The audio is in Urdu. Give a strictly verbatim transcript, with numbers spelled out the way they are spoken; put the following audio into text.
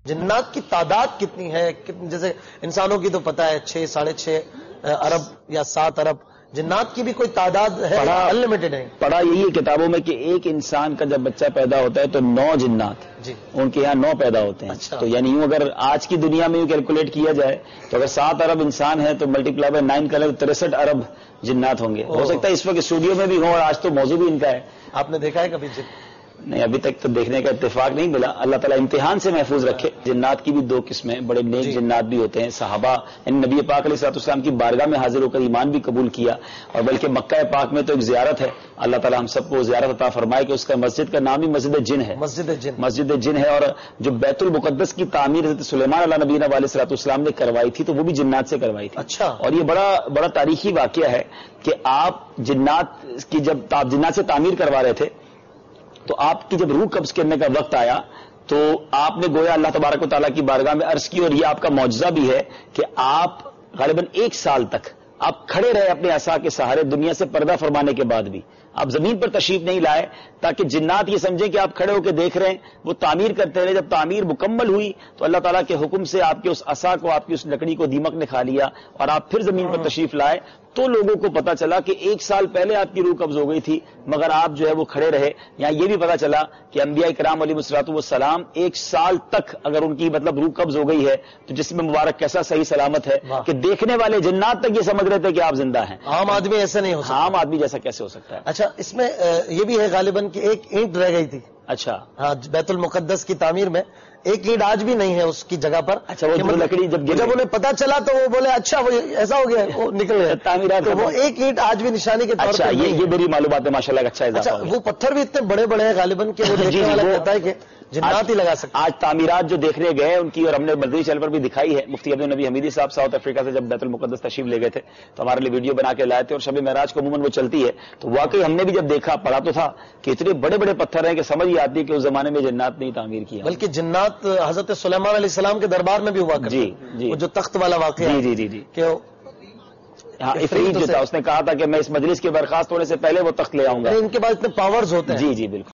جنات کی تعداد کتنی ہے؟ جیسے انسانوں کی تو پتہ ہے چھ ساڑھے چھ ارب یا سات ارب، جنات کی بھی کوئی تعداد ہے؟ انلمیٹڈ ہے؟ پڑھا یہی ہے کتابوں میں کہ ایک انسان کا جب بچہ پیدا ہوتا ہے تو نو جنات جی ان کے یہاں نو پیدا ہوتے ہیں. اچھا. تو یعنی یوں اگر آج کی دنیا میں یوں کیلکولیٹ کیا جائے تو اگر سات ارب انسان ہے تو ملٹی پلائی بائی نائن کر تریسٹھ ارب جنات ہوں گے. ہو سکتا ہے اس وقت اسٹوڈیو میں بھی ہوں اور آج تو موضوع بھی ان کا ہے. آپ نے دیکھا ہے کبھی جن؟ نہیں، ابھی تک تو دیکھنے کا اتفاق نہیں ملا. اللہ تعالیٰ امتحان سے محفوظ رکھے. جنات کی بھی دو قسمیں، بڑے نیک جنات بھی ہوتے ہیں. صحابہ یعنی نبی پاک علیہ الصلوۃ والسلام کی بارگاہ میں حاضر ہو کر ایمان بھی قبول کیا، اور بلکہ مکہ پاک میں تو ایک زیارت ہے. اللہ تعالیٰ ہم سب کو زیارت عطا فرمائے کہ اس کا مسجد کا نام ہی مسجد جن ہے. مسجد جن مسجد جن ہے. اور جو بیت المقدس کی تعمیر حضرت سلیمان علیہ نبینا علیہ الصلوۃ والسلام نے کروائی تھی تو وہ بھی جنات سے کروائی تھی. اچھا. اور یہ بڑا بڑا تاریخی واقعہ ہے کہ آپ جنات کی جب آپ جنات سے تعمیر کروا رہے تھے تو آپ کی جب روح قبض کرنے کا وقت آیا تو آپ نے گویا اللہ تبارک و تعالیٰ کی بارگاہ میں عرض کی، اور یہ آپ کا معجزہ بھی ہے کہ آپ غالباً ایک سال تک آپ کھڑے رہے اپنے عصا کے سہارے، دنیا سے پردہ فرمانے کے بعد بھی آپ زمین پر تشریف نہیں لائے تاکہ جنات یہ سمجھیں کہ آپ کھڑے ہو کے دیکھ رہے ہیں. وہ تعمیر کرتے رہے. جب تعمیر مکمل ہوئی تو اللہ تعالیٰ کے حکم سے آپ کے اس عصا کو، آپ کی اس لکڑی کو دیمک نے کھا لیا اور آپ پھر زمین پر تشریف لائے. تو لوگوں کو پتا چلا کہ ایک سال پہلے آپ کی روح قبض ہو گئی تھی مگر آپ جو ہے وہ کھڑے رہے. یہاں یہ بھی پتا چلا کہ انبیاء کرام علیہ الصلوۃ والسلام ایک سال تک اگر ان کی مطلب روح قبض ہو گئی ہے تو جسم مبارک کیسا صحیح سلامت ہے کہ دیکھنے والے جنات تک یہ سمجھ رہے تھے کہ آپ زندہ ہیں. عام آدمی ایسے نہیں ہو سکتا. عام آدمی جیسا کیسے ہو سکتا ہے؟ اچھا، اس میں یہ بھی ہے غالباً کہ ایک اینٹ رہ گئی تھی. اچھا. ہاں، بیت المقدس کی تعمیر میں ایک اینٹ آج بھی نہیں ہے اس کی جگہ پر. اچھا. وہ لکڑی جب جب انہیں پتا چلا تو وہ بولے اچھا وہ ایسا ہو گیا، وہ نکل گئے تعمیرات. تو وہ ایک اینٹ آج بھی نشانی کے طور پر. اچھا، یہ میری معلومات ہے ماشاء اللہ. اچھا اچھا، وہ پتھر بھی اتنے بڑے بڑے ہیں غالباً کہ وہ دیکھنے والا کہتا ہے کہ جنات ہی لگا سکتے. آج تعمیرات جو دیکھنے گئے ان کی، اور ہم نے مدنی چینل پر بھی دکھائی ہے. مفتی عبد النبی حمیدی صاحب ساؤتھ افریقہ سے جب بیت المقدس تشریف لے گئے تھے تو ہمارے لیے ویڈیو بنا کے لائے تھے، اور شب معراج کو عموماً وہ چلتی ہے تو واقعی ہم نے بھی جب دیکھا پڑھا تو تھا کہ اتنے بڑے بڑے پتھر ہیں کہ سمجھ ہی آتی ہے کہ اس زمانے میں جنات نے تعمیر کیا. بلکہ جنات حضرت سلیمان علیہ السلام کے دربار میں بھی ہوا کرتے. جی جی. وہ جو تخت والا واقعہ. جی جی جی جی. کہ ہاں، افریت جو تھا اس نے کہا تھا کہ میں اس مجلس کے برخاست ہونے سے پہلے وہ تخت لے آؤں گا. ان کے پاس اتنے پاورز ہوتے ہیں. جی جی بالکل.